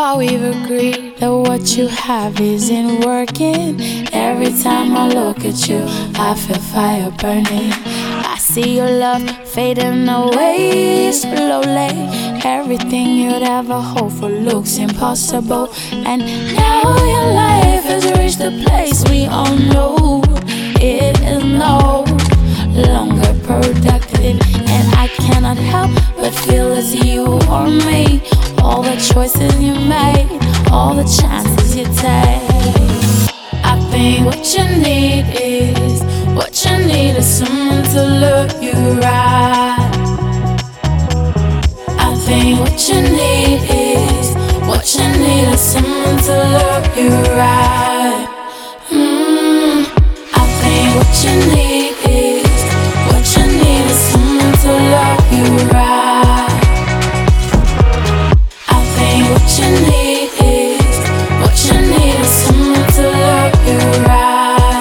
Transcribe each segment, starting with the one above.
far we've agreed that what you have isn't working. Every time I look at you, I feel fire burning. I see your love fading away slowly. Everything you'd ever hope for looks impossible. And now your life has reached a place we all know it is no longer productive. And I cannot help but feel it's you or me. All the choices you made, all the chances you take. I think what you need is someone to look you right. I think what you need is someone to look you right. I think what you need is someone to look you right. I think what you need is someone to look you right.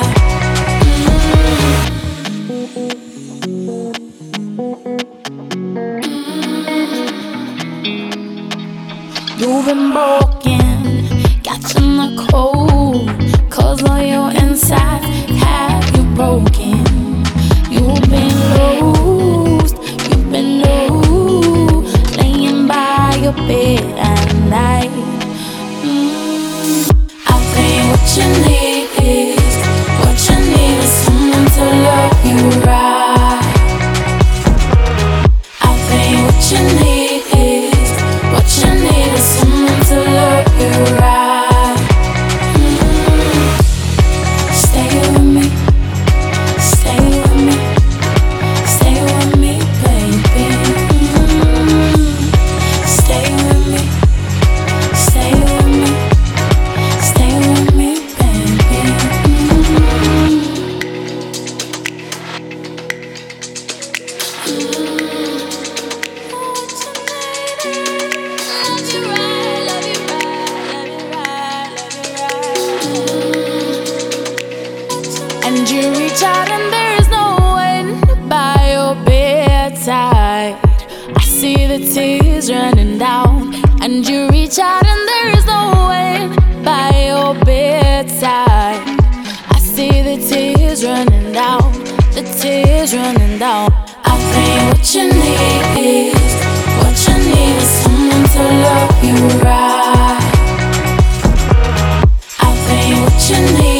You've been broken, got you in the cold, 'cause all your insides have you broken. You've been lost, laying by your bed at night. I think what you need is someone to love you right. I think what you need is someone to love you right. Stay with me, stay with me, stay with me, baby. Stay with me, stay with me, stay with me, baby. And you reach out and there is no one by your bedside. I see the tears running down. And you reach out and there is no one by your bedside. I see the tears running down, the tears running down. I think what you need is someone to love you right. I think what you need